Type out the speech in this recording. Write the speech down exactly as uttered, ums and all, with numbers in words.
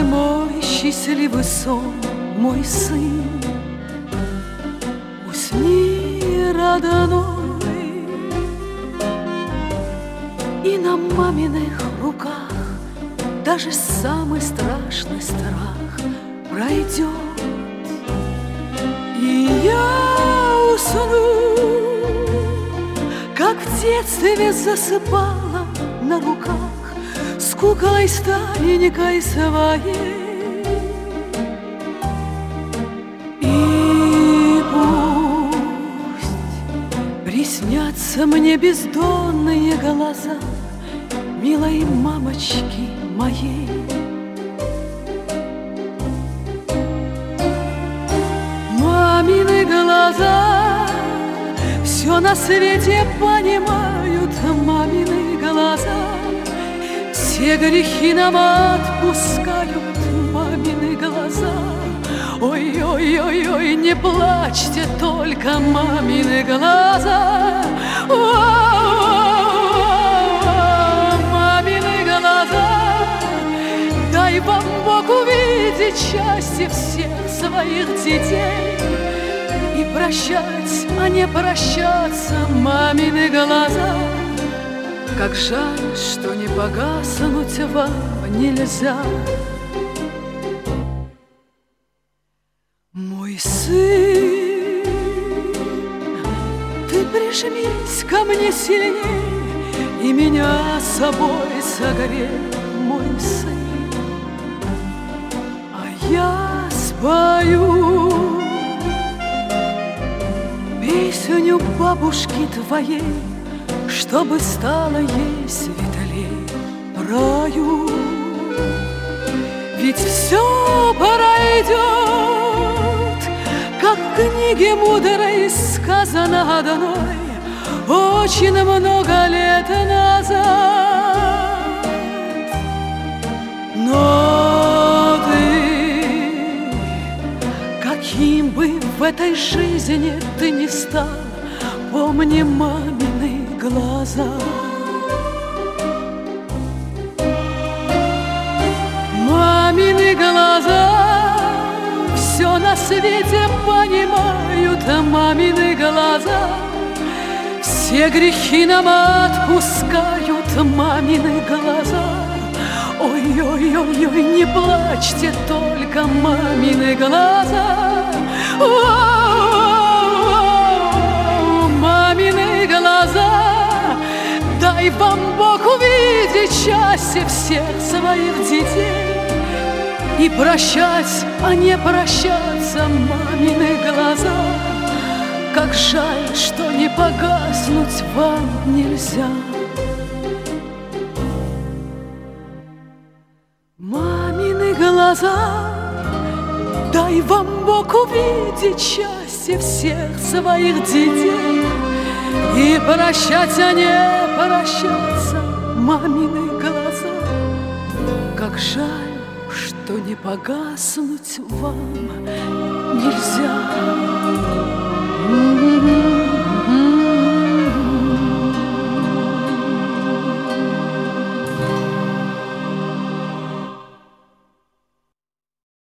мой счастливый сон, мой сын, усни, родной, и на маминых руках даже самый страшный страх пройдет, и я усну, как в детстве засыпала на руках с куклой старенькой своей. И пусть приснятся мне бездонные глаза милой мамочки моей. Мамины глаза все на свете понимают, мамины глаза все грехи нам отпускают, мамины глаза. Ой-ой-ой-ой, не плачьте только, мамины глаза. Мамины глаза, дай вам Бог увидеть счастье всех своих детей и прощать, а не прощаться, мамины глаза. Как жаль, что не погаснуть вам нельзя. Мой сын, ты прижмись ко мне сильней и меня собой согрей, мой сын, а я спою песню бабушки твоей, чтобы стало ей светлей в раю. Ведь все пройдет, как в книге мудрой сказано одной очень много лет назад. Но ты, каким бы в этой жизни ты ни стал, помни мамины глаза. Мамины глаза все на свете понимают, мамины глаза все грехи нам отпускают, мамины глаза. Ой-ой-ой-ой, не плачьте только, мамины глаза. Мамины глаза, дай вам Бог увидеть счастье всех своих детей и прощать, а не прощаться, мамины глаза. Как жаль, что не погаснуть вам нельзя. Мамины глаза, дай вам Бог увидеть счастье всех своих детей и прощать, а не прощаться, мамины глаза. Как жаль, что не погаснуть вам нельзя.